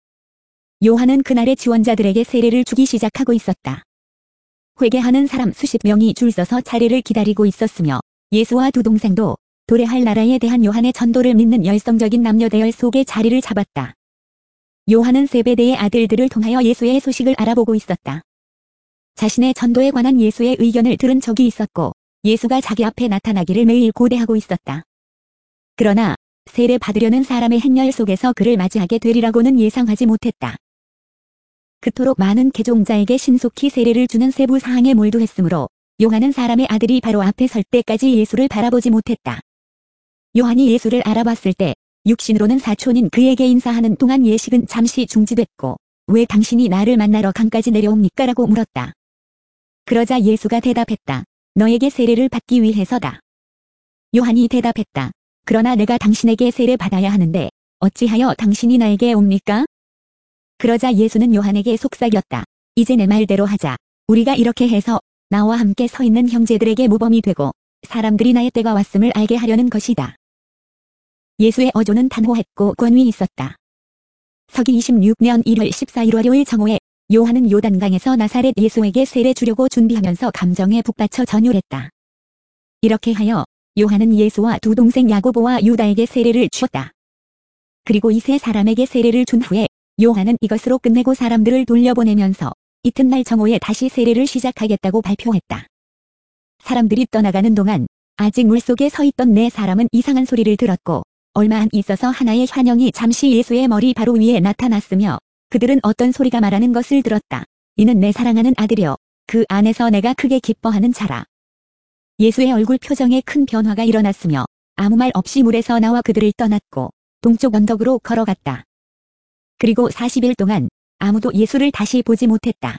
요한은 그날의 지원자들에게 세례를 주기 시작하고 있었다. 회개하는 사람 수십 명이 줄 서서 차례를 기다리고 있었으며 예수와 두 동생도 도래할 나라에 대한 요한의 전도를 믿는 열성적인 남녀 대열 속에 자리를 잡았다. 요한은 세베대의 아들들을 통하여 예수의 소식을 알아보고 있었다. 자신의 전도에 관한 예수의 의견을 들은 적이 있었고 예수가 자기 앞에 나타나기를 매일 고대하고 있었다. 그러나 세례 받으려는 사람의 행렬 속에서 그를 맞이하게 되리라고는 예상하지 못했다. 그토록 많은 개종자에게 신속히 세례를 주는 세부 사항에 몰두했으므로 요한은 사람의 아들이 바로 앞에 설 때까지 예수를 바라보지 못했다. 요한이 예수를 알아봤을 때 육신으로는 사촌인 그에게 인사하는 동안 예식은 잠시 중지됐고 왜 당신이 나를 만나러 강까지 내려옵니까? 라고 물었다. 그러자 예수가 대답했다. 너에게 세례를 받기 위해서다. 요한이 대답했다. 그러나 내가 당신에게 세례 받아야 하는데 어찌하여 당신이 나에게 옵니까? 그러자 예수는 요한에게 속삭였다. 이제 내 말대로 하자. 우리가 이렇게 해서 나와 함께 서 있는 형제들에게 모범이 되고 사람들이 나의 때가 왔음을 알게 하려는 것이다. 예수의 어조는 단호했고 권위 있었다. 서기 이십육 년 일월 십사일 월요일 정오에 요한은 요단강에서 나사렛 예수에게 세례 주려고 준비하면서 감정에 북받쳐 전율했다. 이렇게 하여 요한은 예수와 두 동생 야고보와 유다에게 세례를 주었다. 그리고 이 세 사람에게 세례를 준 후에 요한은 이것으로 끝내고 사람들을 돌려보내면서 이튿날 정오에 다시 세례를 시작하겠다고 발표했다. 사람들이 떠나가는 동안 아직 물속에 서 있던 네 사람은 이상한 소리를 들었고 얼마 안 있어서 하나의 환영이 잠시 예수의 머리 바로 위에 나타났으며 그들은 어떤 소리가 말하는 것을 들었다. 이는 내 사랑하는 아들이여. 그 안에서 내가 크게 기뻐하는 자라. 예수의 얼굴 표정에 큰 변화가 일어났으며 아무 말 없이 물에서 나와 그들을 떠났고 동쪽 언덕으로 걸어갔다. 그리고 사십 일 동안 아무도 예수를 다시 보지 못했다.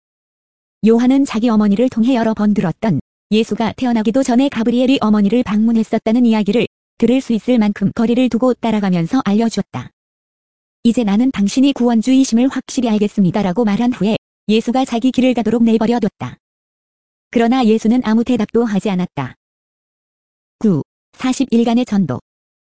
요한은 자기 어머니를 통해 여러 번 들었던 예수가 태어나기도 전에 가브리엘이 어머니를 방문했었다는 이야기를 들을 수 있을 만큼 거리를 두고 따라가면서 알려주었다. 이제 나는 당신이 구원주이심을 확실히 알겠습니다라고 말한 후에 예수가 자기 길을 가도록 내버려뒀다. 그러나 예수는 아무 대답도 하지 않았다. 구. 사십 일간의 전도.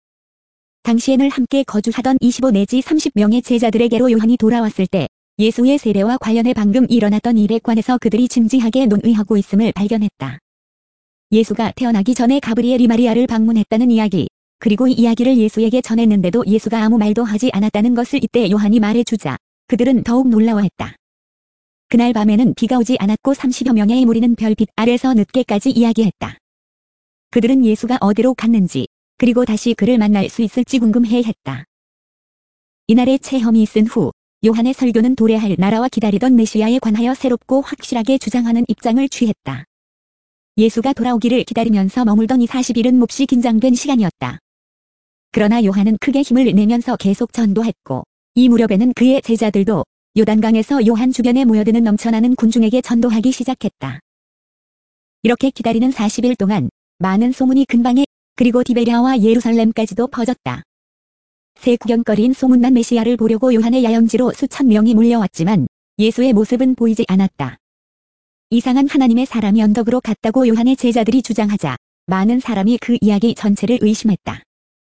당시에는 함께 거주하던 이십오 내지 삼십 명의 제자들에게로 요한이 돌아왔을 때 예수의 세례와 관련해 방금 일어났던 일에 관해서 그들이 진지하게 논의하고 있음을 발견했다. 예수가 태어나기 전에 가브리엘이 마리아를 방문했다는 이야기, 그리고 이 이야기를 예수에게 전했는데도 예수가 아무 말도 하지 않았다는 것을 이때 요한이 말해주자 그들은 더욱 놀라워했다. 그날 밤에는 비가 오지 않았고 삼십여 명의 무리는 별빛 아래서 늦게까지 이야기했다. 그들은 예수가 어디로 갔는지 그리고 다시 그를 만날 수 있을지 궁금해했다. 이날의 체험이 있은 후 요한의 설교는 도래할 나라와 기다리던 메시아에 관하여 새롭고 확실하게 주장하는 입장을 취했다. 예수가 돌아오기를 기다리면서 머물던 이 사십 일은 몹시 긴장된 시간이었다. 그러나 요한은 크게 힘을 내면서 계속 전도했고 이 무렵에는 그의 제자들도 요단강에서 요한 주변에 모여드는 넘쳐나는 군중에게 전도하기 시작했다. 이렇게 기다리는 사십 일 동안 많은 소문이 근방에 그리고 디베랴와 예루살렘까지도 퍼졌다. 새 구경거리인 소문난 메시아를 보려고 요한의 야영지로 수천 명이 몰려왔지만 예수의 모습은 보이지 않았다. 이상한 하나님의 사람이 언덕으로 갔다고 요한의 제자들이 주장하자 많은 사람이 그 이야기 전체를 의심했다.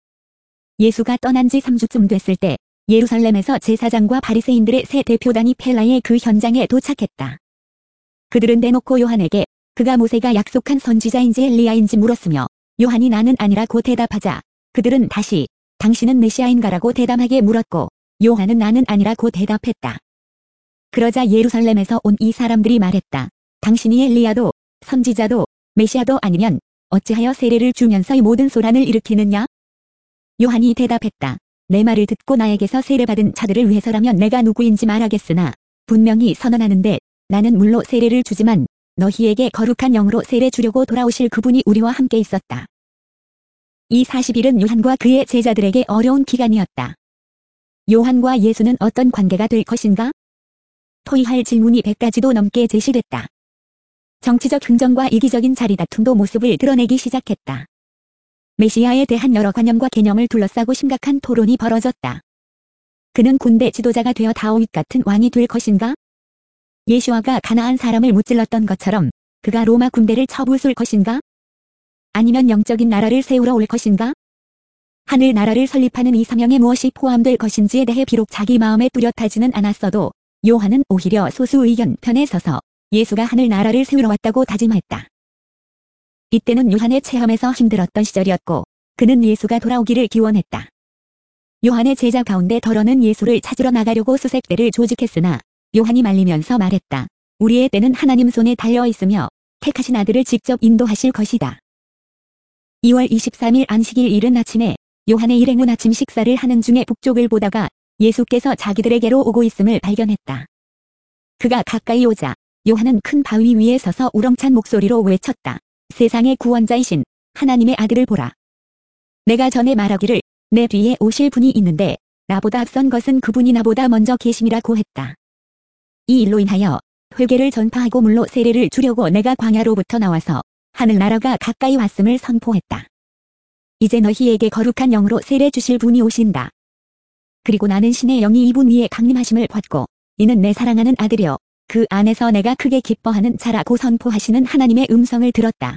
예수가 떠난 지 삼 주쯤 됐을 때 예루살렘에서 제사장과 바리새인들의 세 대표단이 펠라의 그 현장에 도착했다. 그들은 대놓고 요한에게 그가 모세가 약속한 선지자인지 엘리야인지 물었으며 요한이 나는 아니라고 대답하자 그들은 다시 당신은 메시아인가라고 대담하게 물었고 요한은 나는 아니라고 대답했다. 그러자 예루살렘에서 온 이 사람들이 말했다. 당신이 엘리야도 선지자도 메시아도 아니면 어찌하여 세례를 주면서 이 모든 소란을 일으키느냐? 요한이 대답했다. 내 말을 듣고 나에게서 세례받은 자들을 위해서라면 내가 누구인지 말하겠으나 분명히 선언하는데 나는 물로 세례를 주지만 너희에게 거룩한 영으로 세례 주려고 돌아오실 그분이 우리와 함께 있었다. 이 사십 일은 요한과 그의 제자들에게 어려운 기간이었다. 요한과 예수는 어떤 관계가 될 것인가? 토의할 질문이 백 가지도 넘게 제시됐다. 정치적 흥정과 이기적인 자리다툼도 모습을 드러내기 시작했다. 메시아에 대한 여러 관념과 개념을 둘러싸고 심각한 토론이 벌어졌다. 그는 군대 지도자가 되어 다윗 같은 왕이 될 것인가? 예수아가 가나안 사람을 무찔렀던 것처럼 그가 로마 군대를 쳐부술 것인가? 아니면 영적인 나라를 세우러 올 것인가? 하늘 나라를 설립하는 이 사명에 무엇이 포함될 것인지에 대해 비록 자기 마음에 뚜렷하지는 않았어도 요한은 오히려 소수 의견 편에 서서 예수가 하늘 나라를 세우러 왔다고 다짐했다. 이때는 요한의 체험에서 힘들었던 시절이었고 그는 예수가 돌아오기를 기원했다. 요한의 제자 가운데 더러는 예수를 찾으러 나가려고 수색대를 조직했으나 요한이 말리면서 말했다. 우리의 때는 하나님 손에 달려 있으며 택하신 아들을 직접 인도하실 것이다. 이월 이십삼 일 안식일 이른 아침에 요한의 일행은 아침 식사를 하는 중에 북쪽을 보다가 예수께서 자기들에게로 오고 있음을 발견했다. 그가 가까이 오자 요한은 큰 바위 위에 서서 우렁찬 목소리로 외쳤다. 세상의 구원자이신 하나님의 아들을 보라. 내가 전에 말하기를 내 뒤에 오실 분이 있는데 나보다 앞선 것은 그분이 나보다 먼저 계심이라고 했다. 이 일로 인하여 회개를 전파하고 물로 세례를 주려고 내가 광야로부터 나와서 하늘나라가 가까이 왔음을 선포했다. 이제 너희에게 거룩한 영으로 세례 주실 분이 오신다. 그리고 나는 신의 영이 이분 위에 강림하심을 받고 이는 내 사랑하는 아들이여 그 안에서 내가 크게 기뻐하는 자라고 선포하시는 하나님의 음성을 들었다.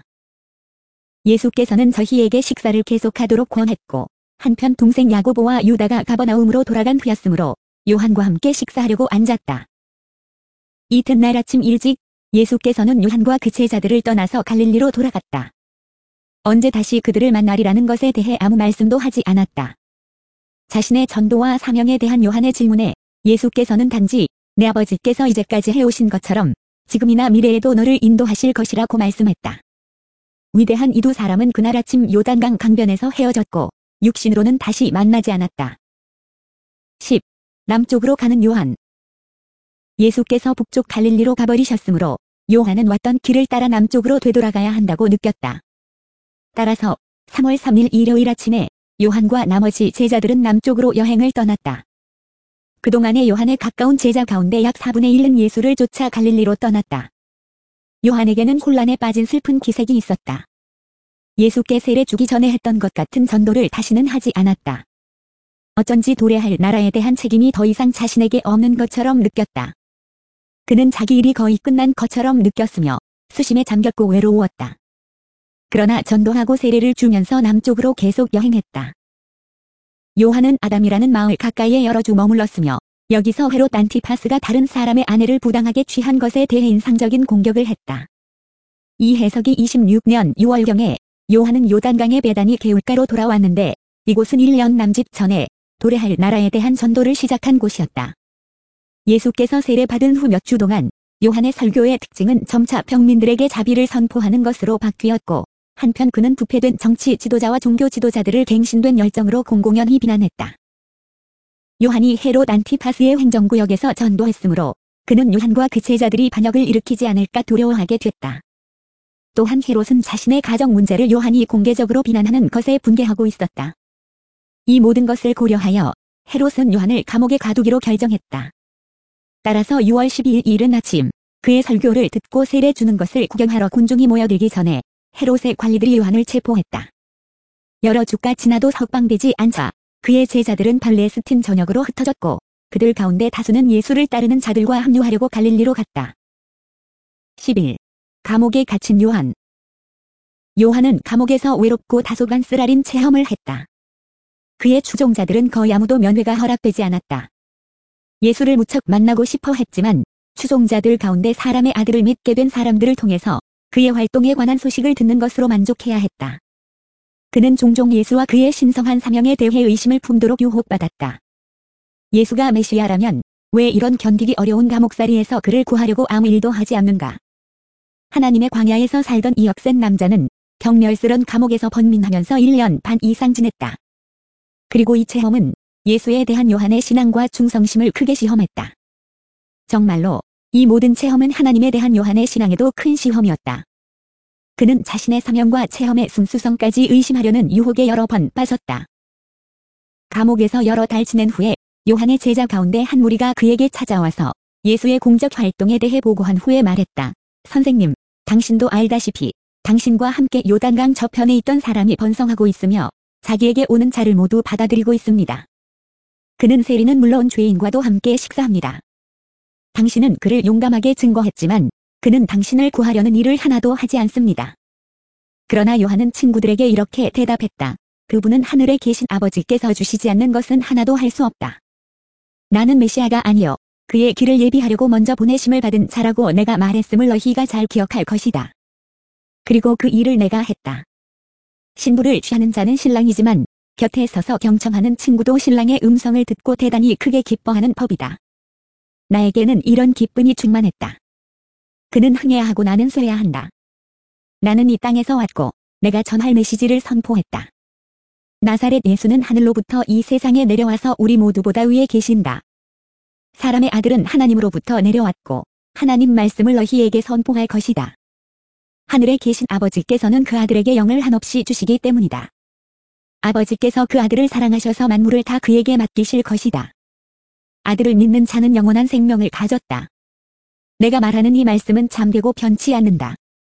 예수께서는 저희에게 식사를 계속하도록 권했고 한편 동생 야고보와 유다가 가버나움으로 돌아간 후였으므로 요한과 함께 식사하려고 앉았다. 이튿날 아침 일찍 예수께서는 요한과 그 제자들을 떠나서 갈릴리로 돌아갔다. 언제 다시 그들을 만나리라는 것에 대해 아무 말씀도 하지 않았다. 자신의 전도와 사명에 대한 요한의 질문에 예수께서는 단지 내 아버지께서 이제까지 해오신 것처럼 지금이나 미래에도 너를 인도하실 것이라고 말씀했다. 위대한 이 두 사람은 그날 아침 요단강 강변에서 헤어졌고 육신으로는 다시 만나지 않았다. 십. 남쪽으로 가는 요한. 예수께서 북쪽 갈릴리로 가버리셨으므로 요한은 왔던 길을 따라 남쪽으로 되돌아가야 한다고 느꼈다. 따라서 삼월 삼 일 일요일 아침에 요한과 나머지 제자들은 남쪽으로 여행을 떠났다. 그동안에 요한의 가까운 제자 가운데 약 사분의 일은 예수를 쫓아 갈릴리로 떠났다. 요한에게는 혼란에 빠진 슬픈 기색이 있었다. 예수께 세례 주기 전에 했던 것 같은 전도를 다시는 하지 않았다. 어쩐지 도래할 나라에 대한 책임이 더 이상 자신에게 없는 것처럼 느꼈다. 그는 자기 일이 거의 끝난 것처럼 느꼈으며 수심에 잠겼고 외로웠다. 그러나 전도하고 세례를 주면서 남쪽으로 계속 여행했다. 요한은 아담이라는 마을 가까이에 여러 주 머물렀으며 여기서 헤롯 안티파스가 다른 사람의 아내를 부당하게 취한 것에 대해 인상적인 공격을 했다. 이 해석이 이십육 년 유월경에 요한은 요단강의 베다니 개울가로 돌아왔는데 이곳은 일 년 남짓 전에 도래할 나라에 대한 전도를 시작한 곳이었다. 예수께서 세례받은 후 몇 주 동안 요한의 설교의 특징은 점차 평민들에게 자비를 선포하는 것으로 바뀌었고 한편 그는 부패된 정치 지도자와 종교 지도자들을 갱신된 열정으로 공공연히 비난했다. 요한이 헤롯 안티파스의 행정구역에서 전도했으므로 그는 요한과 그 제자들이 반역을 일으키지 않을까 두려워하게 됐다. 또한 헤롯은 자신의 가정 문제를 요한이 공개적으로 비난하는 것에 분개하고 있었다. 이 모든 것을 고려하여 헤롯은 요한을 감옥에 가두기로 결정했다. 따라서 유월 십이일 이른 아침 그의 설교를 듣고 세례 주는 것을 구경하러 군중이 모여들기 전에 헤롯의 관리들이 요한을 체포했다. 여러 주가 지나도 석방되지 않자 그의 제자들은 팔레스틴 전역으로 흩어졌고 그들 가운데 다수는 예수를 따르는 자들과 합류하려고 갈릴리로 갔다. 십일. 감옥에 갇힌 요한. 요한은 감옥에서 외롭고 다소간 쓰라린 체험을 했다. 그의 추종자들은 거의 아무도 면회가 허락되지 않았다. 예수를 무척 만나고 싶어 했지만 추종자들 가운데 사람의 아들을 믿게 된 사람들을 통해서 그의 활동에 관한 소식을 듣는 것으로 만족해야 했다. 그는 종종 예수와 그의 신성한 사명에 대해 의심을 품도록 유혹받았다. 예수가 메시아라면 왜 이런 견디기 어려운 감옥살이에서 그를 구하려고 아무 일도 하지 않는가? 하나님의 광야에서 살던 이 억센 남자는 격렬스런 감옥에서 번민하면서 일 년 반 이상 지냈다. 그리고 이 체험은 예수에 대한 요한의 신앙과 충성심을 크게 시험했다. 정말로 이 모든 체험은 하나님에 대한 요한의 신앙에도 큰 시험이었다. 그는 자신의 사명과 체험의 순수성까지 의심하려는 유혹에 여러 번 빠졌다. 감옥에서 여러 달 지낸 후에 요한의 제자 가운데 한 무리가 그에게 찾아와서 예수의 공적 활동에 대해 보고한 후에 말했다. 선생님, 당신도 알다시피 당신과 함께 요단강 저편에 있던 사람이 번성하고 있으며 자기에게 오는 자를 모두 받아들이고 있습니다. 그는 세리는 물론 죄인과도 함께 식사합니다. 당신은 그를 용감하게 증거했지만 그는 당신을 구하려는 일을 하나도 하지 않습니다. 그러나 요한은 친구들에게 이렇게 대답했다. 그분은 하늘에 계신 아버지께서 주시지 않는 것은 하나도 할 수 없다. 나는 메시아가 아니요 그의 길을 예비하려고 먼저 보내심을 받은 자라고 내가 말했음을 너희가 잘 기억할 것이다. 그리고 그 일을 내가 했다. 신부를 취하는 자는 신랑이지만 곁에 서서 경청하는 친구도 신랑의 음성을 듣고 대단히 크게 기뻐하는 법이다. 나에게는 이런 기쁨이 충만했다. 그는 흥해야 하고 나는 쇠야 한다. 나는 이 땅에서 왔고 내가 전할 메시지를 선포했다. 나사렛 예수는 하늘로부터 이 세상에 내려와서 우리 모두보다 위에 계신다. 사람의 아들은 하나님으로부터 내려왔고 하나님 말씀을 너희에게 선포할 것이다. 하늘에 계신 아버지께서는 그 아들에게 영을 한없이 주시기 때문이다. 아버지께서 그 아들을 사랑하셔서 만물을 다 그에게 맡기실 것이다. 아들을 믿는 자는 영원한 생명을 가졌다. 내가 말하는 이 말씀은 참되고 변치 않는다.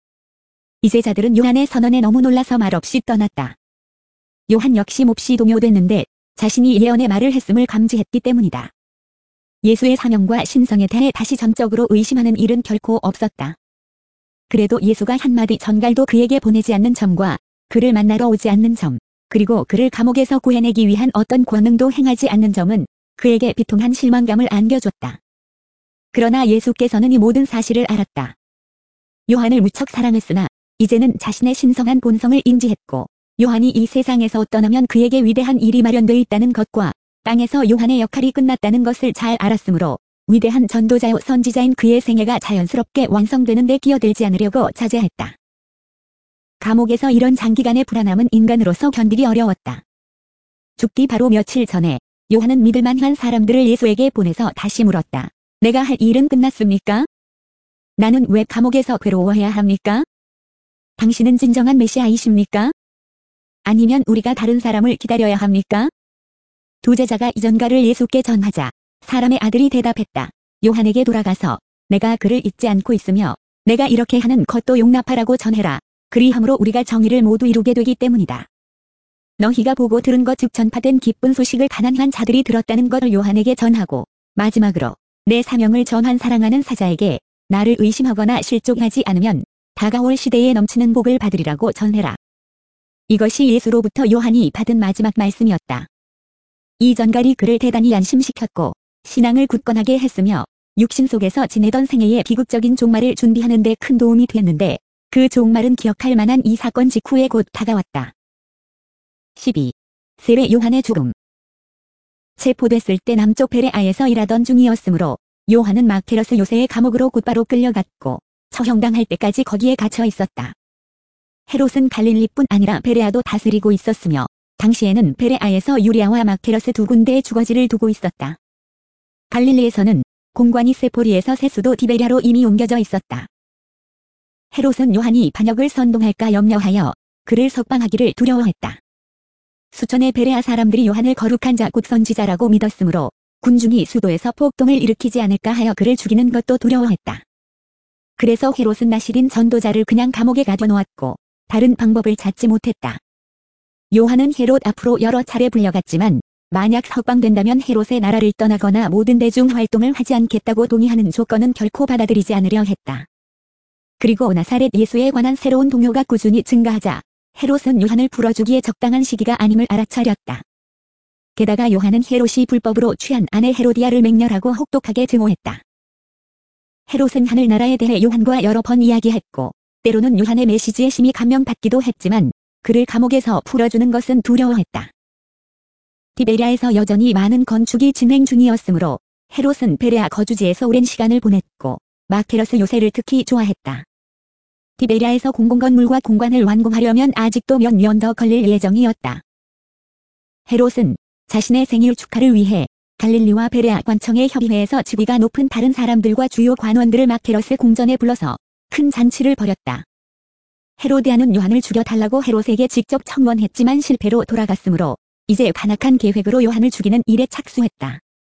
이제 자들은 요한의 선언에 너무 놀라서 말없이 떠났다. 요한 역시 몹시 동요됐는데 자신이 예언의 말을 했음을 감지했기 때문이다. 예수의 사명과 신성에 대해 다시 전적으로 의심하는 일은 결코 없었다. 그래도 예수가 한마디 전갈도 그에게 보내지 않는 점과 그를 만나러 오지 않는 점, 그리고 그를 감옥에서 구해내기 위한 어떤 권능도 행하지 않는 점은 그에게 비통한 실망감을 안겨줬다. 그러나 예수께서는 이 모든 사실을 알았다. 요한을 무척 사랑했으나 이제는 자신의 신성한 본성을 인지했고 요한이 이 세상에서 떠나면 그에게 위대한 일이 마련되어 있다는 것과 땅에서 요한의 역할이 끝났다는 것을 잘 알았으므로 위대한 전도자요 선지자인 그의 생애가 자연스럽게 완성되는 데 끼어들지 않으려고 자제했다. 감옥에서 이런 장기간의 불안함은 인간으로서 견디기 어려웠다. 죽기 바로 며칠 전에 요한은 믿을만한 사람들을 예수에게 보내서 다시 물었다. 내가 할 일은 끝났습니까? 나는 왜 감옥에서 괴로워해야 합니까? 당신은 진정한 메시아이십니까? 아니면 우리가 다른 사람을 기다려야 합니까? 두 제자가 이전가를 예수께 전하자 사람의 아들이 대답했다. 요한에게 돌아가서 내가 그를 잊지 않고 있으며 내가 이렇게 하는 것도 용납하라고 전해라. 그리함으로 우리가 정의를 모두 이루게 되기 때문이다. 너희가 보고 들은 것 즉 전파된 기쁜 소식을 가난한 자들이 들었다는 것을 요한에게 전하고 마지막으로 내 사명을 전한 사랑하는 사자에게 나를 의심하거나 실족하지 않으면 다가올 시대에 넘치는 복을 받으리라고 전해라. 이것이 예수로부터 요한이 받은 마지막 말씀이었다. 이 전갈이 그를 대단히 안심시켰고 신앙을 굳건하게 했으며 육신 속에서 지내던 생애의 비극적인 종말을 준비하는 데 큰 도움이 됐는데 그 종말은 기억할 만한 이 사건 직후에 곧 다가왔다. 십이. 세례 요한의 죽음. 체포됐을 때 남쪽 베레아에서 일하던 중이었으므로 요한은 마케러스 요새의 감옥으로 곧바로 끌려갔고 처형당할 때까지 거기에 갇혀 있었다. 헤롯은 갈릴리뿐 아니라 베레아도 다스리고 있었으며 당시에는 베레아에서 유리아와 마케러스 두 군데의 주거지를 두고 있었다. 갈릴리에서는 공관이 세포리에서 세수도 디베랴로 이미 옮겨져 있었다. 헤롯은 요한이 반역을 선동할까 염려하여 그를 석방하기를 두려워했다. 수천의 베레아 사람들이 요한을 거룩한 자 곧 선지자라고 믿었으므로 군중이 수도에서 폭동을 일으키지 않을까 하여 그를 죽이는 것도 두려워했다. 그래서 헤롯은 나실인 전도자를 그냥 감옥에 가둬놓았고 다른 방법을 찾지 못했다. 요한은 헤롯 앞으로 여러 차례 불려갔지만 만약 석방된다면 헤롯의 나라를 떠나거나 모든 대중 활동을 하지 않겠다고 동의하는 조건은 결코 받아들이지 않으려 했다. 그리고 나사렛 예수에 관한 새로운 동요가 꾸준히 증가하자 헤롯은 요한을 풀어주기에 적당한 시기가 아님을 알아차렸다. 게다가 요한은 헤롯이 불법으로 취한 아내 헤로디아를 맹렬하고 혹독하게 증오했다. 헤롯은 하늘나라에 대해 요한과 여러 번 이야기했고 때로는 요한의 메시지에 심히 감명받기도 했지만 그를 감옥에서 풀어주는 것은 두려워했다. 디베리아에서 여전히 많은 건축이 진행 중이었으므로 헤롯은 베레아 거주지에서 오랜 시간을 보냈고 마케러스 요새를 특히 좋아했다. 디베리아에서 공공건물과 공관을 완공하려면 아직도 몇 년 더 걸릴 예정이었다. 헤롯은 자신의 생일 축하를 위해 갈릴리와 베레아 관청의 협의회에서 직위가 높은 다른 사람들과 주요 관원들을 마케러스 궁전에 불러서 큰 잔치를 벌였다. 헤로디아는 요한을 죽여달라고 헤롯에게 직접 청원했지만 실패로 돌아갔으므로 이제 간악한 계획으로 요한을 죽이는 일에 착수했다.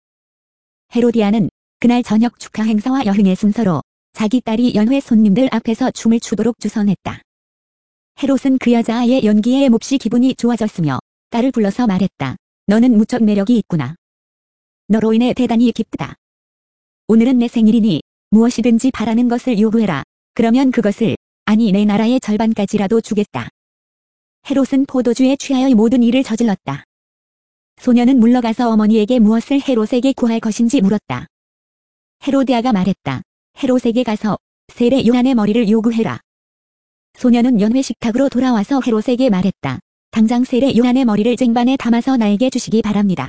헤로디아는 그날 저녁 축하 행사와 여행의 순서로 자기 딸이 연회 손님들 앞에서 춤을 추도록 주선했다. 헤롯은 그 여자아이의 연기에 몹시 기분이 좋아졌으며 딸을 불러서 말했다. 너는 무척 매력이 있구나. 너로 인해 대단히 기쁘다. 오늘은 내 생일이니 무엇이든지 바라는 것을 요구해라. 그러면 그것을 아니 내 나라의 절반까지라도 주겠다. 헤롯은 포도주에 취하여 모든 일을 저질렀다. 소녀는 물러가서 어머니에게 무엇을 헤롯에게 구할 것인지 물었다. 헤로디아가 말했다. 헤롯에게 가서 세례 요한의 머리를 요구해라. 소녀는 연회 식탁으로 돌아와서 헤롯에게 말했다. 당장 세례 요한의 머리를 쟁반에 담아서 나에게 주시기 바랍니다.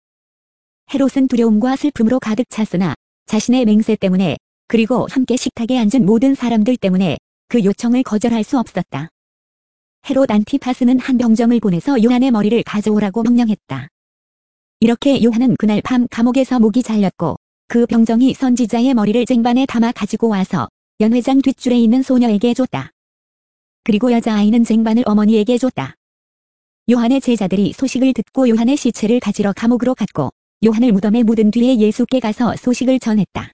헤롯은 두려움과 슬픔으로 가득 찼으나 자신의 맹세 때문에 그리고 함께 식탁에 앉은 모든 사람들 때문에 그 요청을 거절할 수 없었다. 헤롯 안티파스는 한 병정을 보내서 요한의 머리를 가져오라고 명령했다. 이렇게 요한은 그날 밤 감옥에서 목이 잘렸고 그 병정이 선지자의 머리를 쟁반에 담아 가지고 와서 연회장 뒷줄에 있는 소녀에게 줬다. 그리고 여자아이는 쟁반을 어머니에게 줬다. 요한의 제자들이 소식을 듣고 요한의 시체를 가지러 감옥으로 갔고 요한을 무덤에 묻은 뒤에 예수께 가서 소식을 전했다.